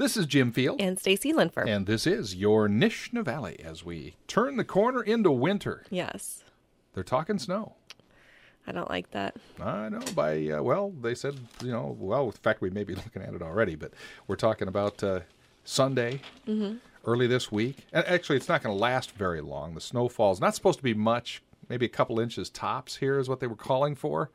This is Jim Field. And Stacy Linfer. And this is your Nishna Valley as we turn the corner into winter. Yes. They're talking snow. I don't like that. I know. They said, in fact, we may be looking at it already, but we're talking about Sunday, early this week. And actually, it's not going to last very long. The snowfall's not supposed to be much, maybe a couple inches tops here is what they were calling for.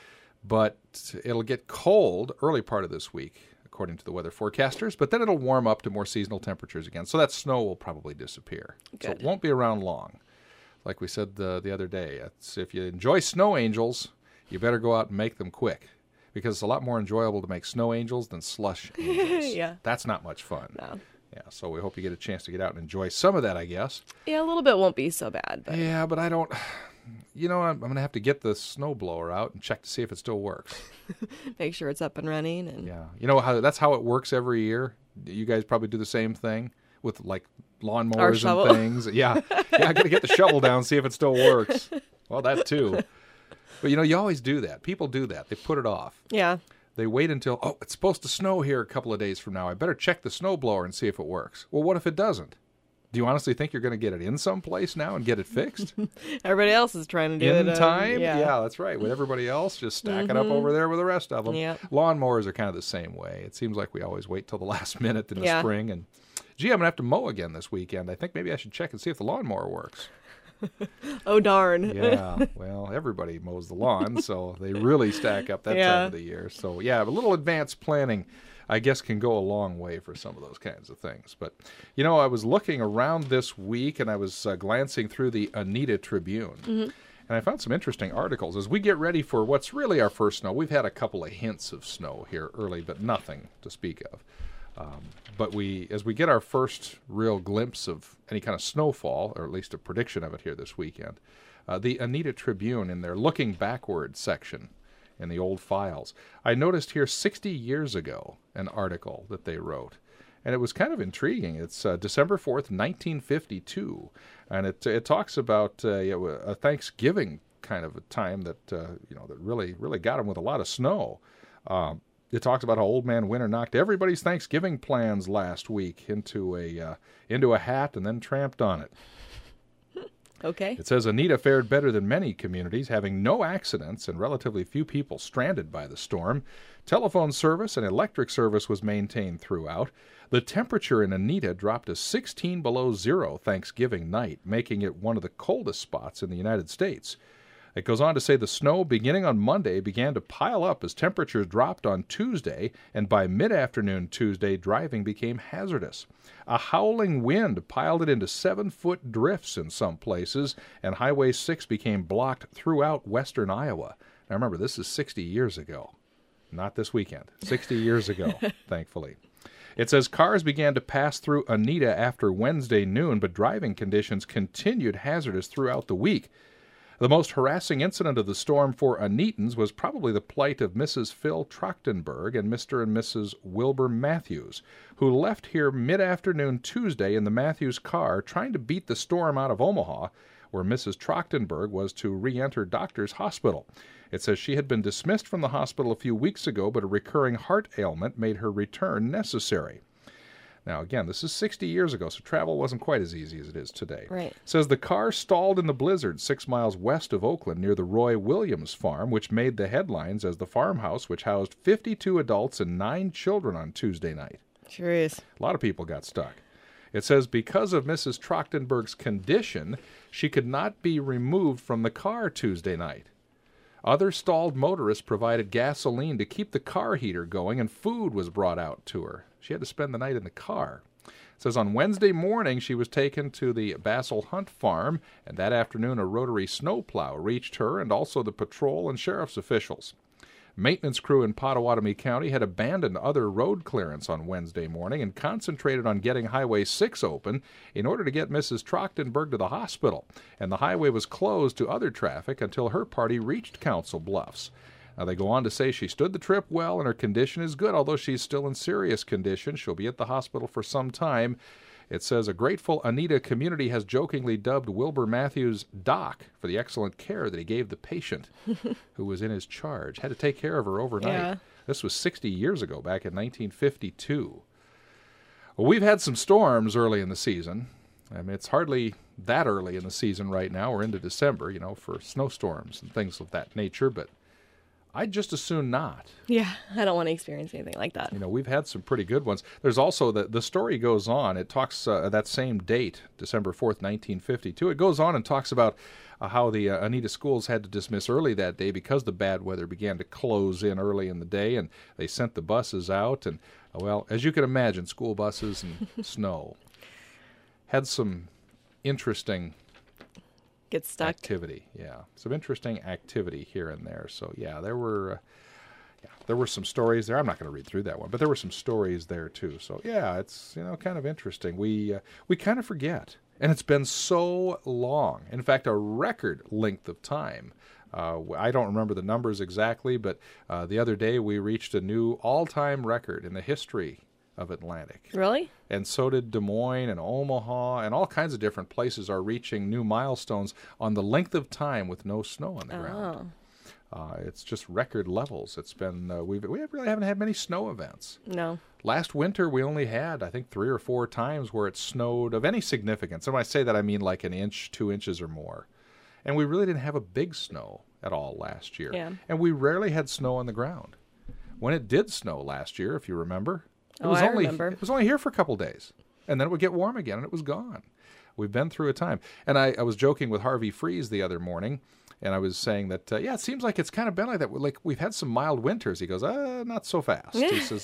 But it'll get cold early part of this week, according to the weather forecasters, but then it'll warm up to more seasonal temperatures again. So that snow will probably disappear. Good. So it won't be around long. Like we said the other day, if you enjoy snow angels, you better go out and make them quick, because it's a lot more enjoyable to make snow angels than slush angels. Yeah. That's not much fun. No. Yeah, so we hope you get a chance to get out and enjoy some of that, I guess. Yeah, a little bit won't be so bad. But... Yeah, but I don't... I'm going to have to get the snow blower out and check to see if it still works. Make sure it's up and running. And Yeah. That's how it works every year. You guys probably do the same thing with, like, lawnmowers Our shovel. and things. Yeah. I got to get the shovel down, see if it still works. Well, that too. But, you always do that. People do that. They put it off. Yeah. They wait until, it's supposed to snow here a couple of days from now. I better check the snow blower and see if it works. Well, what if it doesn't? Do you honestly think you're going to get it in someplace now and get it fixed? Everybody else is trying to do it. In time? Yeah, that's right. With everybody else, just stack it up over there with the rest of them. Yep. Lawnmowers are kind of the same way. It seems like we always wait till the last minute in the Yeah. spring. And, I'm going to have to mow again this weekend. I think maybe I should check and see if the lawnmower works. Oh, darn. Yeah, well, everybody mows the lawn, so they really stack up that time Yeah. of the year. So, a little advanced planning, I guess, can go a long way for some of those kinds of things. But, I was looking around this week, and I was glancing through the Anita Tribune. And I found some interesting articles. As we get ready for what's really our first snow, we've had a couple of hints of snow here early, but nothing to speak of. But as we get our first real glimpse of any kind of snowfall, or at least a prediction of it here this weekend, the Anita Tribune, in their Looking Backward section in the old files, I noticed here 60 years ago an article that they wrote. And it was kind of intriguing. It's December 4th, 1952. And it talks about a Thanksgiving kind of a time that, that really, really got them with a lot of snow. It talks about how Old Man Winter knocked everybody's Thanksgiving plans last week into a hat and then tramped on it. Okay. It says Anita fared better than many communities, having no accidents and relatively few people stranded by the storm. Telephone service and electric service was maintained throughout. The temperature in Anita dropped to 16 below zero Thanksgiving night, making it one of the coldest spots in the United States. It goes on to say the snow beginning on Monday began to pile up as temperatures dropped on Tuesday, and by mid-afternoon Tuesday, driving became hazardous. A howling wind piled it into 7-foot drifts in some places, and Highway 6 became blocked throughout western Iowa. Now remember, this is 60 years ago. Not this weekend. 60 years ago, thankfully. It says cars began to pass through Anita after Wednesday noon, but driving conditions continued hazardous throughout the week. The most harassing incident of the storm for Anitans was probably the plight of Mrs. Phil Trachtenberg and Mr. and Mrs. Wilbur Matthews, who left here mid-afternoon Tuesday in the Matthews car trying to beat the storm out of Omaha, where Mrs. Trachtenberg was to re-enter Doctor's Hospital. It says she had been dismissed from the hospital a few weeks ago, but a recurring heart ailment made her return necessary. Now, again, this is 60 years ago, so travel wasn't quite as easy as it is today. Right. It says the car stalled in the blizzard 6 miles west of Oakland near the Roy Williams farm, which made the headlines as the farmhouse, which housed 52 adults and 9 children on Tuesday night. Sure is. A lot of people got stuck. It says because of Mrs. Trachtenberg's condition, she could not be removed from the car Tuesday night. Other stalled motorists provided gasoline to keep the car heater going, and food was brought out to her. She had to spend the night in the car. It says on Wednesday morning she was taken to the Bassel Hunt farm, and that afternoon a rotary snowplow reached her and also the patrol and sheriff's officials. Maintenance crew in Pottawatomie County had abandoned other road clearance on Wednesday morning and concentrated on getting Highway 6 open in order to get Mrs. Trachtenberg to the hospital, and the highway was closed to other traffic until her party reached Council Bluffs. Now, they go on to say she stood the trip well and her condition is good, although she's still in serious condition. She'll be at the hospital for some time. It says a grateful Anita community has jokingly dubbed Wilbur Matthews Doc for the excellent care that he gave the patient who was in his charge. Had to take care of her overnight. Yeah. This was 60 years ago, back in 1952. Well, we've had some storms early in the season. I mean, it's hardly that early in the season right now. We're into December, for snowstorms and things of that nature, but I'd just as soon not. Yeah, I don't want to experience anything like that. We've had some pretty good ones. There's also, the story goes on. It talks, that same date, December 4th, 1952, it goes on and talks about how the Oneida schools had to dismiss early that day because the bad weather began to close in early in the day, and they sent the buses out. And, well, as you can imagine, school buses and snow had some interesting Get stuck. activity. Yeah, some interesting activity here and there. So, yeah, there were some stories there. I'm not going to read through that one, but there were some stories there, too. So, yeah, it's, kind of interesting. We kind of forget. And it's been so long. In fact, a record length of time. I don't remember the numbers exactly, but the other day we reached a new all-time record in the history of Atlantic. Really? And so did Des Moines and Omaha, and all kinds of different places are reaching new milestones on the length of time with no snow on the ground. It's just record levels. It's been we really haven't had many snow events. No. Last winter, we only had, I think, 3 or 4 times where it snowed of any significance. And when I say that, I mean like an inch, 2 inches or more. And we really didn't have a big snow at all last year. Yeah. And we rarely had snow on the ground. When it did snow last year, if you remember, it remember. It was only here for a couple days. And then it would get warm again, and it was gone. We've been through a time. And I was joking with Harvey Freeze the other morning, and I was saying that, it seems like it's kind of been like that. Like, we've had some mild winters. He goes, not so fast. He says,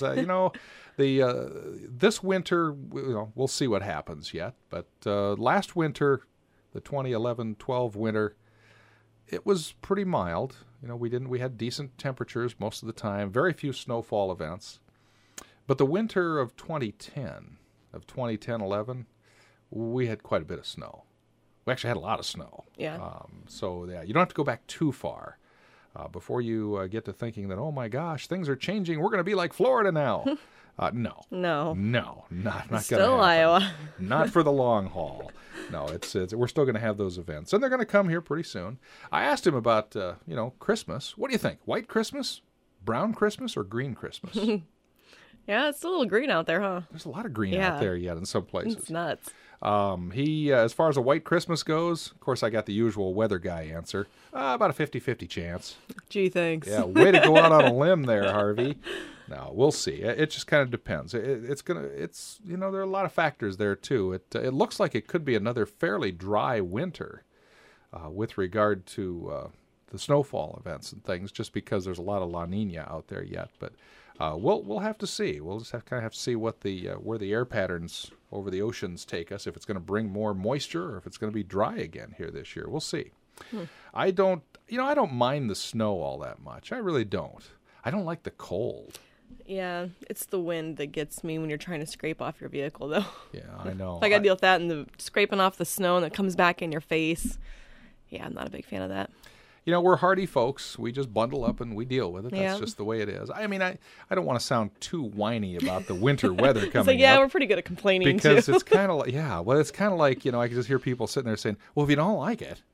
this winter, we'll see what happens yet. But last winter, the 2011-12 winter, it was pretty mild. We had decent temperatures most of the time, very few snowfall events. But the winter of 2010-11, we had quite a bit of snow. We actually had a lot of snow. Yeah. You don't have to go back too far before you get to thinking that, oh my gosh, things are changing. We're going to be like Florida now. No. No. No, not going to Still happen. Iowa. Not for the long haul. No, we're still going to have those events, and they're going to come here pretty soon. I asked him about, Christmas. What do you think? White Christmas, brown Christmas, or green Christmas? Yeah, it's a little green out there, huh? There's a lot of green out there yet in some places. It's nuts. As far as a white Christmas goes, of course, I got the usual weather guy answer. About a 50-50 chance. Gee, thanks. Yeah, way to go out on a limb there, Harvey. No, we'll see. It just kind of depends. There are a lot of factors there too. It looks like it could be another fairly dry winter with regard to the snowfall events and things, just because there's a lot of La Nina out there yet. But we'll have to see. We'll just have to see what where the air patterns over the oceans take us. If it's going to bring more moisture, or if it's going to be dry again here this year. We'll see. I don't mind the snow all that much. I really don't. I don't like the cold. Yeah, it's the wind that gets me when you're trying to scrape off your vehicle, though. Yeah, I know. I got to deal with that and the scraping off the snow and it comes back in your face. Yeah, I'm not a big fan of that. We're hardy folks. We just bundle up and we deal with it. That's Yeah. just the way it is. I mean, I don't want to sound too whiny about the winter weather coming It's like, yeah, up. we're pretty good at complaining, Because too. it's kind of like, it's kind of like, I can just hear people sitting there saying, well, if you don't like it,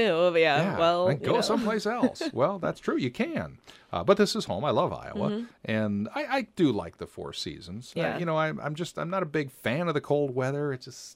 Well, then go someplace else. Well, that's true. You can. But this is home. I love Iowa. And I do like the 4 seasons. Yeah. I'm not a big fan of the cold weather. It's just,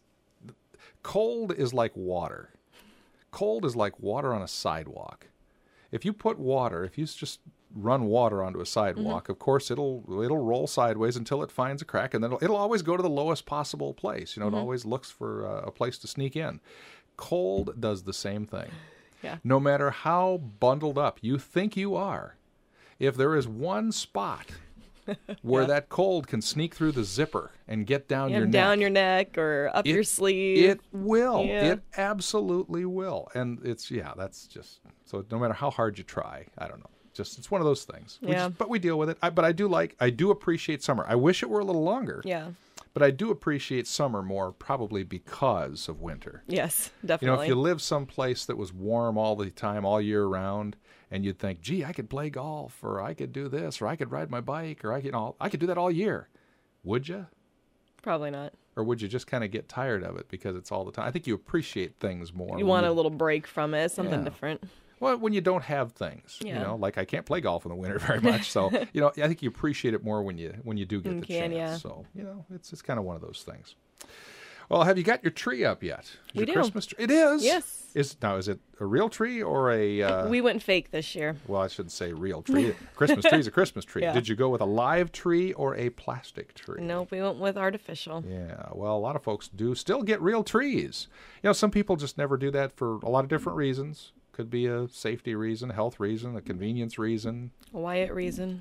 cold is like water. Cold is like water on a sidewalk. If you just run water onto a sidewalk, of course it'll roll sideways until it finds a crack, and then it'll always go to the lowest possible place. It always looks for a place to sneak in. Cold does the same thing. Yeah. No matter how bundled up you think you are, if there is one spot where that cold can sneak through the zipper and get down your neck. Down your neck or up your sleeve. It will. Yeah. It absolutely will. And that's just, so no matter how hard you try, I don't know. It's one of those things. But we deal with it. But I do appreciate summer. I wish it were a little longer. Yeah. But I do appreciate summer more, probably because of winter. Yes, definitely. If you live someplace that was warm all the time, all year round, and you'd think, gee, I could play golf, or I could do this, or I could ride my bike, or I could do that all year. Would you? Probably not. Or would you just kind of get tired of it because it's all the time? I think you appreciate things more. You want a little break from it, something different. Well, when you don't have things, Yeah. like I can't play golf in the winter very much. So, I think you appreciate it more when you do get the chance. Yeah. So, it's kind of one of those things. Well, have you got your tree up yet? We do. Christmas tree? It is? Yes. Is it a real tree or a... We went fake this year. Well, I shouldn't say real tree. Christmas tree is a Christmas tree. Yeah. Did you go with a live tree or a plastic tree? Nope, we went with artificial. Yeah, well, a lot of folks do still get real trees. Some people just never do that for a lot of different reasons. Could be a safety reason, a health reason, a convenience reason. A Wyatt reason.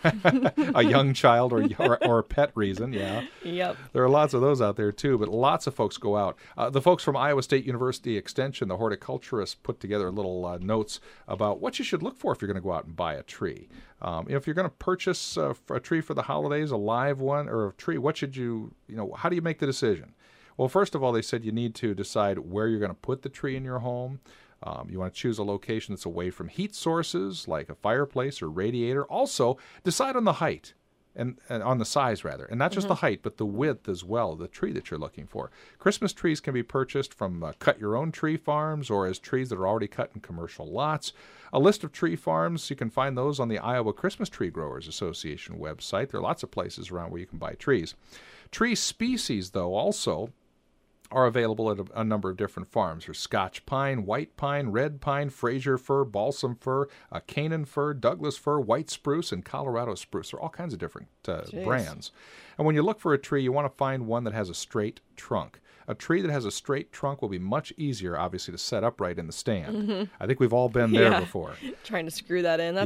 A young child or a pet reason, yeah. Yep. There are lots of those out there, too, but lots of folks go out. The folks from Iowa State University Extension, the horticulturists, put together little notes about what you should look for if you're going to go out and buy a tree. If you're going to purchase a tree for the holidays, a live one or a tree, what should how do you make the decision? Well, first of all, they said you need to decide where you're going to put the tree in your home. You want to choose a location that's away from heat sources like a fireplace or radiator. Also, decide on the height and on the size, rather. And not just the height, but the width as well, the tree that you're looking for. Christmas trees can be purchased from cut-your-own-tree farms or as trees that are already cut in commercial lots. A list of tree farms, you can find those on the Iowa Christmas Tree Growers Association website. There are lots of places around where you can buy trees. Tree species, though, also are available at a number of different farms. There's Scotch pine, white pine, red pine, Fraser fir, balsam fir, Canaan fir, Douglas fir, white spruce, and Colorado spruce. There are all kinds of different brands. And when you look for a tree, you want to find one that has a straight trunk. A tree that has a straight trunk will be much easier, obviously, to set upright in the stand. I think we've all been there before. Trying to screw that in.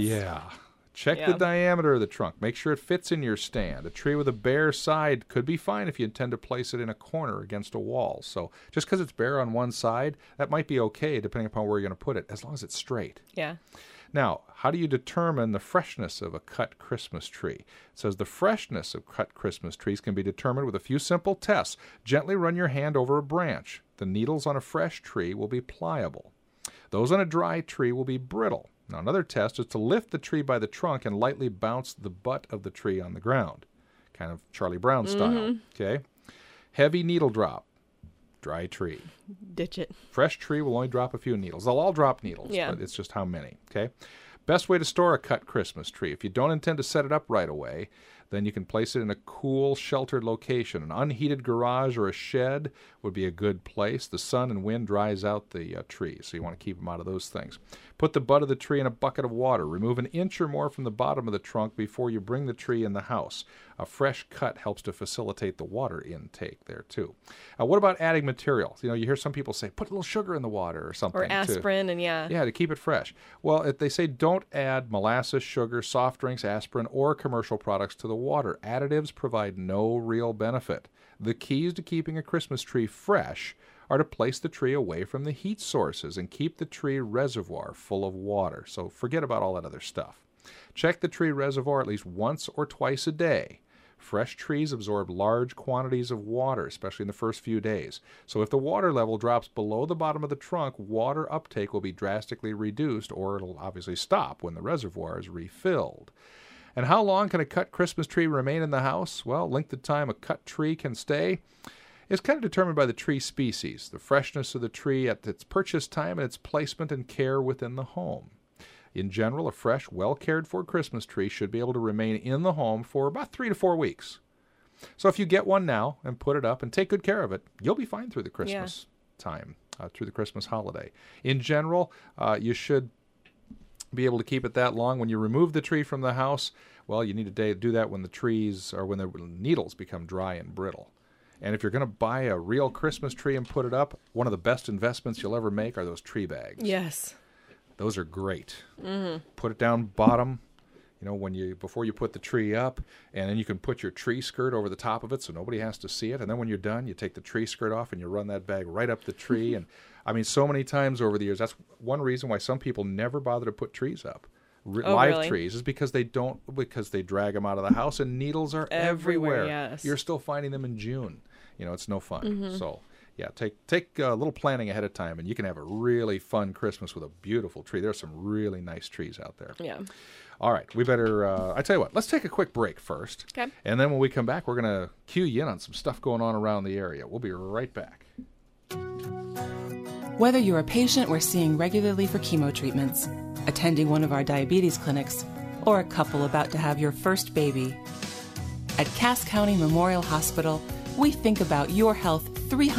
Check the diameter of the trunk. Make sure it fits in your stand. A tree with a bare side could be fine if you intend to place it in a corner against a wall. So just because it's bare on one side, that might be okay depending upon where you're going to put it, as long as it's straight. Yeah. Now, how do you determine the freshness of a cut Christmas tree? It says the freshness of cut Christmas trees can be determined with a few simple tests. Gently run your hand over a branch. The needles on a fresh tree will be pliable. Those on a dry tree will be brittle. Now, another test is to lift the tree by the trunk and lightly bounce the butt of the tree on the ground, kind of Charlie Brown style. Okay. Heavy needle drop, dry tree. Ditch it. Fresh tree will only drop a few needles. They'll all drop needles, but it's just how many. Okay. Best way to store a cut Christmas tree. If you don't intend to set it up right away, then you can place it in a cool, sheltered location. An unheated garage or a shed would be a good place. The sun and wind dries out the trees, so you want to keep them out of those things. Put the butt of the tree in a bucket of water. Remove an inch or more from the bottom of the trunk before you bring the tree in the house. A fresh cut helps to facilitate the water intake there, too. What about adding materials? You hear some people say, put a little sugar in the water or something. Or aspirin, to keep it fresh. Well, they say don't add molasses, sugar, soft drinks, aspirin, or commercial products to the water. Additives provide no real benefit. The keys to keeping a Christmas tree fresh are to place the tree away from the heat sources and keep the tree reservoir full of water. So forget about all that other stuff. Check the tree reservoir at least once or twice a day. Fresh trees absorb large quantities of water, especially in the first few days. So if the water level drops below the bottom of the trunk, water uptake will be drastically reduced, or it'll obviously stop when the reservoir is refilled. And how long can a cut Christmas tree remain in the house? Well, length of time a cut tree can stay is kind of determined by the tree species, the freshness of the tree at its purchase time, and its placement and care within the home. In general, a fresh, well-cared-for Christmas tree should be able to remain in the home for about 3 to 4 weeks. So if you get one now and put it up and take good care of it, you'll be fine through the Christmas time, through the Christmas holiday. In general, you should be able to keep it that long. When you remove the tree from the house, well, you need to do that when the needles become dry and brittle. And if you're going to buy a real Christmas tree and put it up, one of the best investments you'll ever make are those tree bags. Yes. Those are great. Put it down bottom, before you put the tree up, and then you can put your tree skirt over the top of it so nobody has to see it. And then when you're done, you take the tree skirt off and you run that bag right up the tree. And I mean, so many times over the years, that's one reason why some people never bother to put trees up. Live trees is because they drag them out of the house, and needles are everywhere. Yes. You're still finding them in June. It's no fun. So yeah, take a little planning ahead of time, and you can have a really fun Christmas with a beautiful tree. There's some really nice trees out there. Yeah. All right, we better, I tell you what, let's take a quick break first. Okay. And then when we come back, we're going to cue you in on some stuff going on around the area. We'll be right back. Whether you're a patient we're seeing regularly for chemo treatments, attending one of our diabetes clinics, or a couple about to have your first baby, at Cass County Memorial Hospital, we think about your health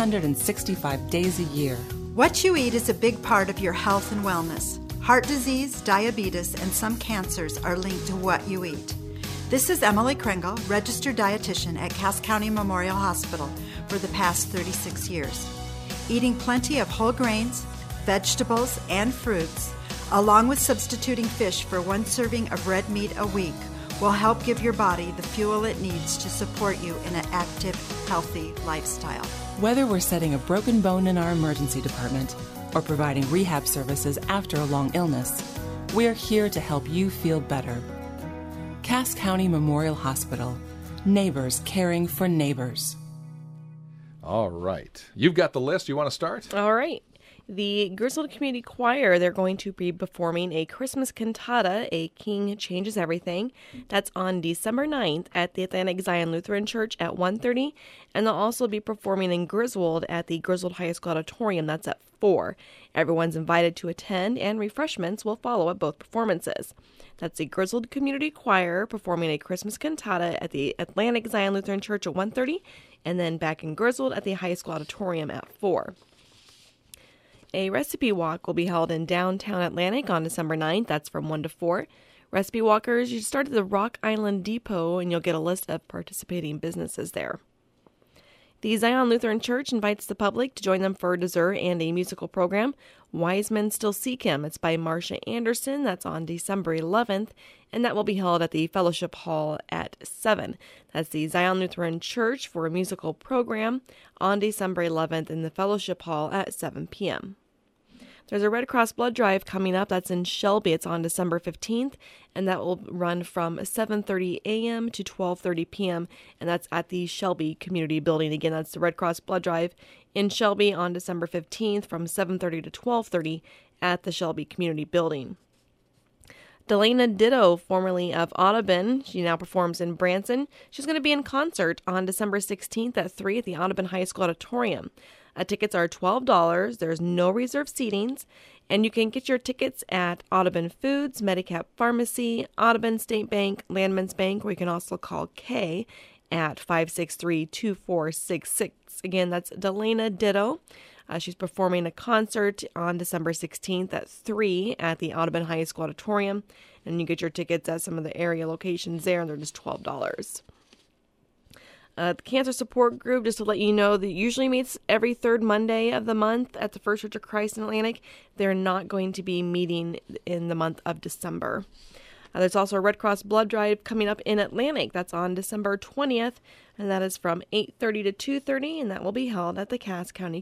365 days a year. What you eat is a big part of your health and wellness. Heart disease, diabetes, and some cancers are linked to what you eat. This is Emily Kringle, registered dietitian at Cass County Memorial Hospital for the past 36 years. Eating plenty of whole grains, vegetables, and fruits, along with substituting fish for 1 serving of red meat a week, will help give your body the fuel it needs to support you in an active, healthy lifestyle. Whether we're setting a broken bone in our emergency department or providing rehab services after a long illness, we're here to help you feel better. Cass County Memorial Hospital. Neighbors caring for neighbors. All right. You've got the list. You want to start? All right. The Griswold Community Choir, they're going to be performing a Christmas cantata, A King Changes Everything. That's on December 9th at the Atlantic Zion Lutheran Church at 1:30. And they'll also be performing in Griswold at the Griswold High School Auditorium. That's at 4. Everyone's invited to attend, and refreshments will follow at both performances. That's the Griswold Community Choir performing a Christmas cantata at the Atlantic Zion Lutheran Church at 1:30, and then back in Griswold at the High School Auditorium at 4. A recipe walk will be held in downtown Atlantic on December 9th. That's from 1 to 4. Recipe walkers, you start at the Rock Island Depot, and you'll get a list of participating businesses there. The Zion Lutheran Church invites the public to join them for dessert and a musical program. Wise Men Still Seek Him. It's by Marcia Anderson. That's on December 11th, and that will be held at the Fellowship Hall at 7. That's the Zion Lutheran Church for a musical program on December 11th in the Fellowship Hall at 7 p.m. There's a Red Cross blood drive coming up. That's in Shelby. It's on December 15th, and that will run from 7:30 a.m. to 12:30 p.m., and that's at the Shelby Community Building. Again, that's the Red Cross blood drive in Shelby on December 15th from 7:30 to 12:30 at the Shelby Community Building. Delana Ditto, formerly of Audubon, she now performs in Branson. She's going to be in concert on December 16th at 3 at the Audubon High School Auditorium. Tickets are $12. There's no reserved seatings, and you can get your tickets at Audubon Foods, Medicap Pharmacy, Audubon State Bank, Landman's Bank, or you can also call Kay at 563-2466. Again, that's Delana Ditto. She's performing a concert on December 16th at 3 at the Audubon High School Auditorium, and you get your tickets at some of the area locations there, and they're just $12. The Cancer Support Group, just to let you know, that usually meets every third Monday of the month at the First Church of Christ in Atlantic. They're not going to be meeting in the month of December. There's also a Red Cross blood drive coming up in Atlantic. That's on December 20th, and that is from 8:30 to 2:30, and that will be held at the Cass County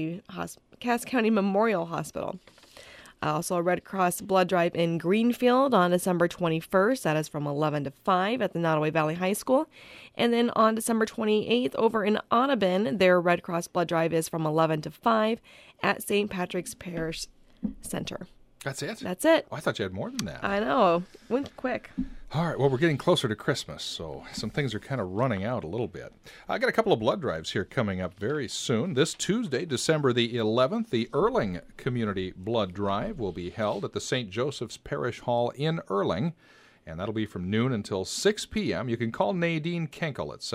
Memorial Hospital. Also, a Red Cross blood drive in Greenfield on December 21st. That is from 11 to 5 at the Nottoway Valley High School. And then on December 28th, over in Audubon, their Red Cross blood drive is from 11 to 5 at St. Patrick's Parish Center. That's it? That's it. Oh, I thought you had more than that. I know. Went quick. All right. Well, we're getting closer to Christmas, so some things are kind of running out a little bit. I got a couple of blood drives here coming up very soon. This Tuesday, December the 11th, the Erling Community Blood Drive will be held at the St. Joseph's Parish Hall in Erling, and that'll be from noon until 6 p.m. You can call Nadine Kenkel at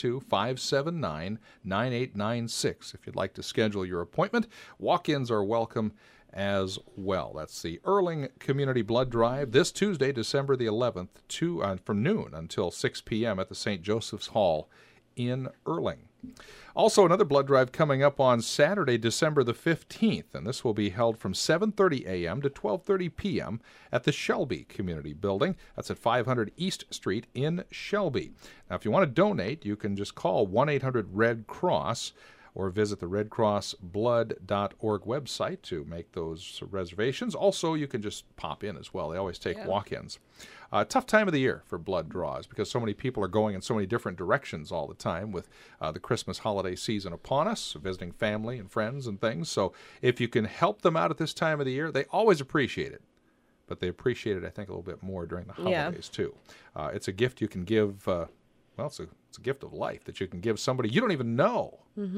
712-579-9896 if you'd like to schedule your appointment. Walk-ins are welcome as well. That's the Erling Community Blood Drive this Tuesday, December the 11th, from noon until 6 p.m. at the St. Joseph's Hall in Erling. Also, another blood drive coming up on Saturday, December the 15th, and this will be held from 7:30 a.m. to 12:30 p.m. at the Shelby Community Building. That's at 500 East Street in Shelby. Now, if you want to donate, you can just call 1-800-RED-CROSS or visit the redcrossblood.org website to make those reservations. Also, you can just pop in as well. They always take walk-ins. Tough time of the year for blood draws because so many people are going in so many different directions all the time with the Christmas holiday season upon us, visiting family and friends and things. So if you can help them out at this time of the year, they always appreciate it. But they appreciate it, I think, a little bit more during the holidays, too. It's a gift you can give, it's a gift of life that you can give somebody you don't even know. Mm-hmm.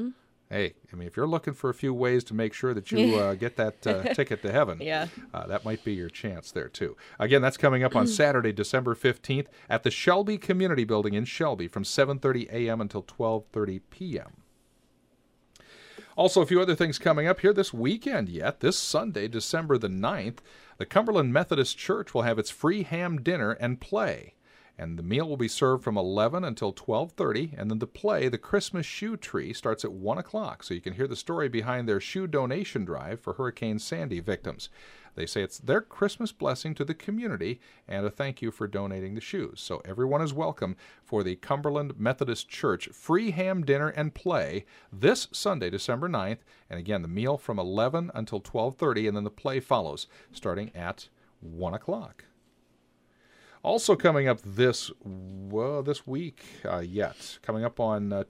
Hey, I mean, if you're looking for a few ways to make sure that you get that ticket to heaven, Yeah. That might be your chance there, too. Again, that's coming up on Saturday, December 15th at the Shelby Community Building in Shelby from 7:30 a.m. until 12:30 p.m. Also, a few other things coming up here this weekend yet. This Sunday, December the 9th, the Cumberland Methodist Church will have its free ham dinner and play. And the meal will be served from 11 until 12:30, and then the play, The Christmas Shoe Tree, starts at 1 o'clock, so you can hear the story behind their shoe donation drive for Hurricane Sandy victims. They say it's their Christmas blessing to the community and a thank you for donating the shoes. So everyone is welcome for the Cumberland Methodist Church free ham dinner and play this Sunday, December 9th. And again, the meal from 11 until 12:30, and then the play follows starting at 1 o'clock. Also coming up this week coming up on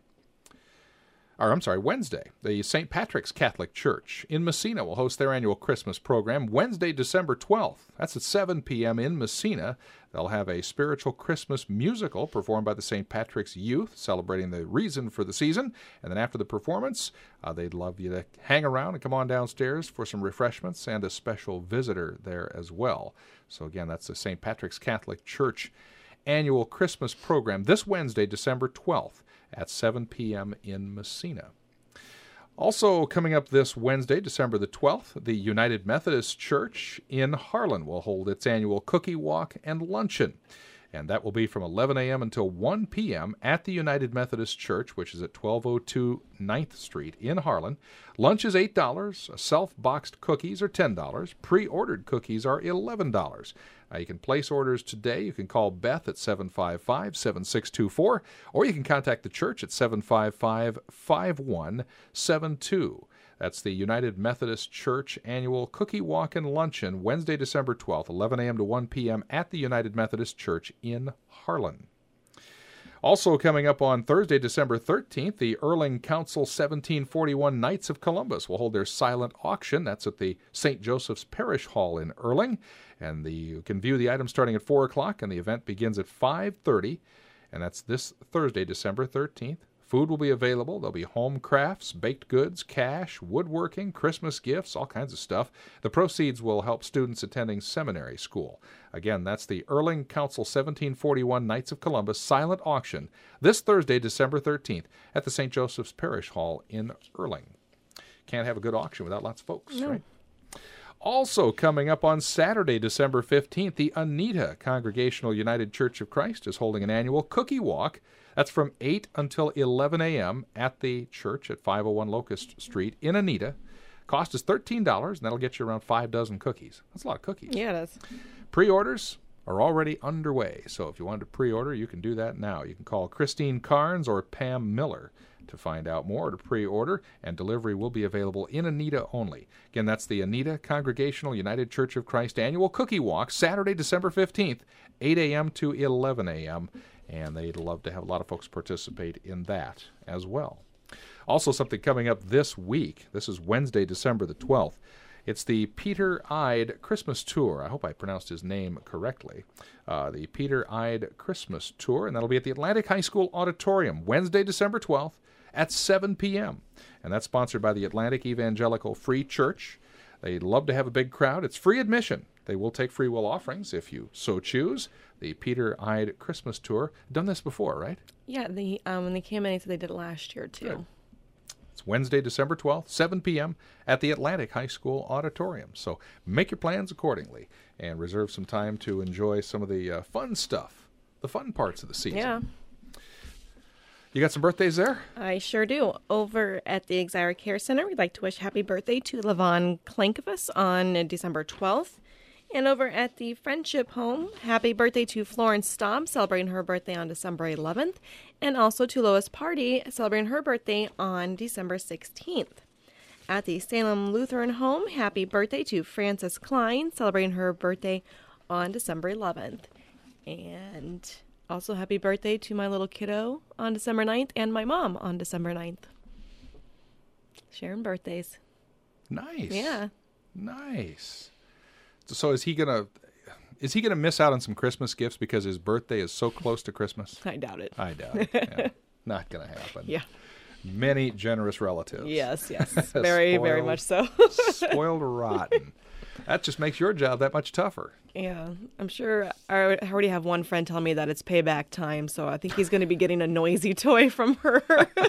Wednesday, the St. Patrick's Catholic Church in Messina will host their annual Christmas program Wednesday, December 12th. That's at 7 p.m. in Messina. They'll have a spiritual Christmas musical performed by the St. Patrick's Youth, celebrating the reason for the season. And then after the performance, they'd love you to hang around and come on downstairs for some refreshments and a special visitor there as well. So again, that's the St. Patrick's Catholic Church annual Christmas program this Wednesday, December 12th at 7 p.m. in Messina. Also coming up this Wednesday, December the 12th, the United Methodist Church in Harlan will hold its annual cookie walk and luncheon. And that will be from 11 a.m. until 1 p.m. at the United Methodist Church, which is at 1202 9th Street in Harlan. Lunch is $8. Self-boxed cookies are $10. Pre-ordered cookies are $11. You can place orders today. You can call Beth at 755-7624, or you can contact the church at 755-5172. That's the United Methodist Church Annual Cookie Walk and Luncheon, Wednesday, December 12th, 11 a.m. to 1 p.m. at the United Methodist Church in Harlan. Also coming up on Thursday, December 13th, the Erling Council 1741 Knights of Columbus will hold their silent auction. That's at the St. Joseph's Parish Hall in Erling. And you can view the items starting at 4 o'clock, and the event begins at 5:30. And that's this Thursday, December 13th. Food will be available. There'll be home crafts, baked goods, cash, woodworking, Christmas gifts, all kinds of stuff. The proceeds will help students attending seminary school. Again, that's the Erling Council 1741 Knights of Columbus silent auction this Thursday, December 13th at the St. Joseph's Parish Hall in Erling. Can't have a good auction without lots of folks, right? Also coming up on Saturday, December 15th, the Anita Congregational United Church of Christ is holding an annual cookie walk. That's from 8 until 11 a.m. at the church at 501 Locust Street in Anita. Cost is $13, and that'll get you around 5 dozen cookies. That's a lot of cookies. Yeah, it is. Pre-orders are already underway, so if you want to pre-order, you can do that now. You can call Christine Carnes or Pam Miller to find out more, to pre-order, and delivery will be available in Anita only. Again, that's the Anita Congregational United Church of Christ Annual Cookie Walk, Saturday, December 15th, 8 a.m. to 11 a.m., and they'd love to have a lot of folks participate in that as well. Also, something coming up this week. This is Wednesday, December the 12th. It's the Peter Ide Christmas Tour. I hope I pronounced his name correctly. The Peter Ide Christmas Tour, and that'll be at the Atlantic High School Auditorium, Wednesday, December 12th at 7 p.m. And that's sponsored by the Atlantic Evangelical Free Church. They'd love to have a big crowd. It's free admission. They will take free will offerings if you so choose. The Peter Ide Christmas Tour. Done this before, right? Yeah, when they came in, they said they did it last year, too. Good. It's Wednesday, December 12th, 7 p.m. at the Atlantic High School Auditorium. So make your plans accordingly and reserve some time to enjoy some of the fun stuff, the fun parts of the season. Yeah. You got some birthdays there? I sure do. Over at the Exira Care Center, we'd like to wish happy birthday to Levon Klankovus on December 12th. And over at the Friendship Home, happy birthday to Florence Staub, celebrating her birthday on December 11th. And also to Lois Party, celebrating her birthday on December 16th. At the Salem Lutheran Home, happy birthday to Frances Klein, celebrating her birthday on December 11th. And also happy birthday to my little kiddo on December 9th and my mom on December 9th. Sharing birthdays. Nice. Yeah. Nice. So is he gonna miss out on some Christmas gifts because his birthday is so close to Christmas? I doubt it. I doubt it. Yeah. Not gonna happen. Yeah. Many generous relatives. Yes. Very, very much so. Spoiled rotten. That just makes your job that much tougher. Yeah, I'm sure. I already have one friend tell me that it's payback time, so I think he's going to be getting a noisy toy from her.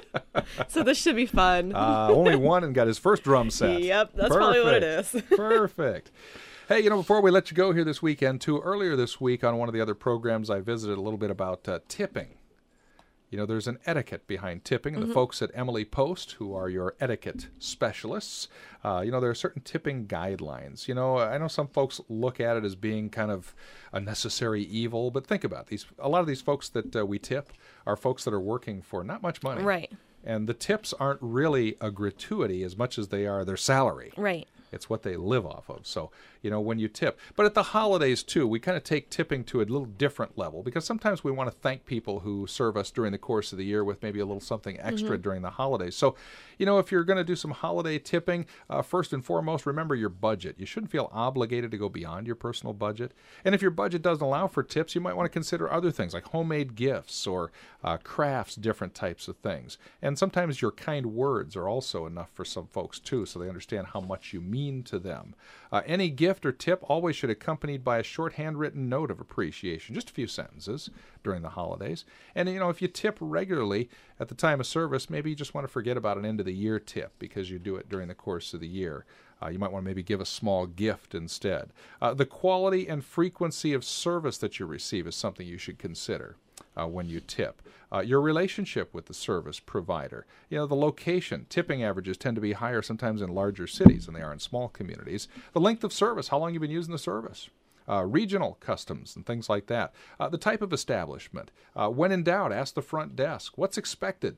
So this should be fun. Only one and got his first drum set. Yep, that's probably what it is. Perfect. Hey, before we let you go here this weekend, too, earlier this week on one of the other programs, I visited a little bit about tipping. There's an etiquette behind tipping, and the folks at Emily Post, who are your etiquette specialists, there are certain tipping guidelines. I know some folks look at it as being kind of a necessary evil, but think about these. A lot of these folks that we tip are folks that are working for not much money. Right. And the tips aren't really a gratuity as much as they are their salary. Right. It's what they live off of. So, when you tip. But at the holidays, too, we kind of take tipping to a little different level because sometimes we want to thank people who serve us during the course of the year with maybe a little something extra during the holidays. So, if you're going to do some holiday tipping, first and foremost, remember your budget. You shouldn't feel obligated to go beyond your personal budget. And if your budget doesn't allow for tips, you might want to consider other things like homemade gifts or crafts, different types of things. And sometimes your kind words are also enough for some folks, too, so they understand how much you mean to them. Any gift or tip always should be accompanied by a short handwritten note of appreciation, just a few sentences during the holidays. And, if you tip regularly at the time of service, maybe you just want to forget about an end-of-the-year tip because you do it during the course of the year. You might want to maybe give a small gift instead. The quality and frequency of service that you receive is something you should consider when you tip. Your relationship with the service provider. The location. Tipping averages tend to be higher sometimes in larger cities than they are in small communities. The length of service. How long you've been using the service. Regional customs and things like that. The type of establishment. When in doubt, ask the front desk. What's expected?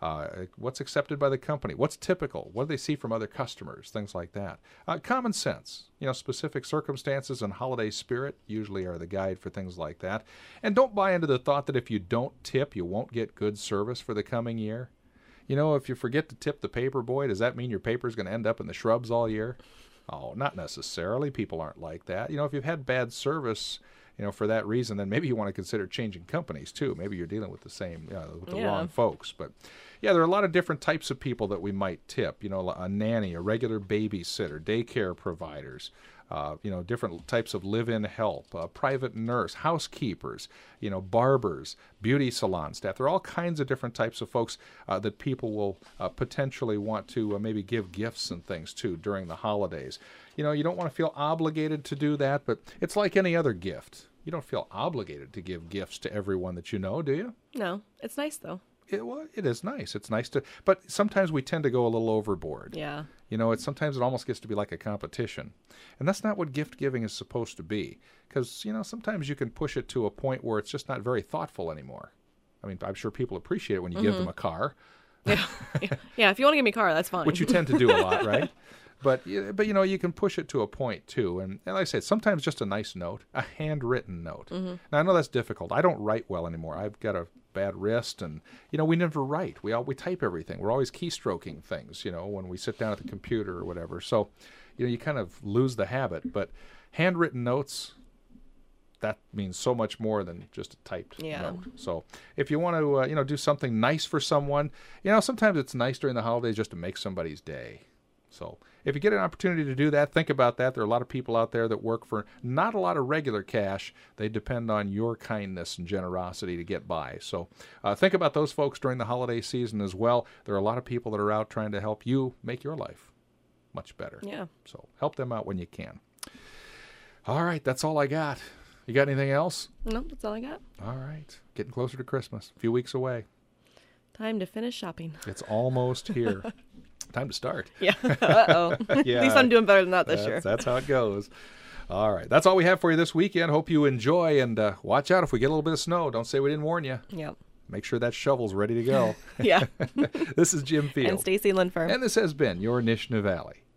What's accepted by the company? What's typical? What do they see from other customers? Things like that. Common sense. Specific circumstances and holiday spirit usually are the guide for things like that. And don't buy into the thought that if you don't tip, you won't get good service for the coming year. If you forget to tip the paper boy, does that mean your paper's going to end up in the shrubs all year? Oh, not necessarily. People aren't like that. If you've had bad service, for that reason, then maybe you want to consider changing companies too. Maybe you're dealing with the wrong folks. But yeah, there are a lot of different types of people that we might tip. A nanny, a regular babysitter, daycare providers, different types of live-in help, private nurse, housekeepers, barbers, beauty salon staff. There are all kinds of different types of folks that people will potentially want to maybe give gifts and things to during the holidays. You don't want to feel obligated to do that, but it's like any other gift. You don't feel obligated to give gifts to everyone that you know, do you? No, it's nice though. It is nice. It's nice to, but sometimes we tend to go a little overboard. Yeah. Sometimes it almost gets to be like a competition. And that's not what gift giving is supposed to be. Because, sometimes you can push it to a point where it's just not very thoughtful anymore. I mean, I'm sure people appreciate it when you give them a car. Yeah, if you want to give me a car, that's fine. Which you tend to do a lot, right? But you can push it to a point, too. And like I said, sometimes just a nice note, a handwritten note. Now, I know that's difficult. I don't write well anymore. I've got a bad wrist, and, we never write. We type everything. We're always keystroking things, when we sit down at the computer or whatever. So, you kind of lose the habit. But handwritten notes, that means so much more than just a typed note. So if you want to, do something nice for someone, sometimes it's nice during the holidays just to make somebody's day. So if you get an opportunity to do that, think about that. There are a lot of people out there that work for not a lot of regular cash. They depend on your kindness and generosity to get by. So think about those folks during the holiday season as well. There are a lot of people that are out trying to help you make your life much better. Yeah. So help them out when you can. All right, that's all I got. You got anything else? No, that's all I got. All right. Getting closer to Christmas. A few weeks away. Time to finish shopping. It's almost here. Time to start. Yeah. Uh-oh. Yeah. At least I'm doing better than that this year. That's how it goes. All right. That's all we have for you this weekend. Hope you enjoy, and watch out if we get a little bit of snow. Don't say we didn't warn you. Yep. Make sure that shovel's ready to go. Yeah. This is Jim Field. And Stacy Linfer. And this has been your Nishna Valley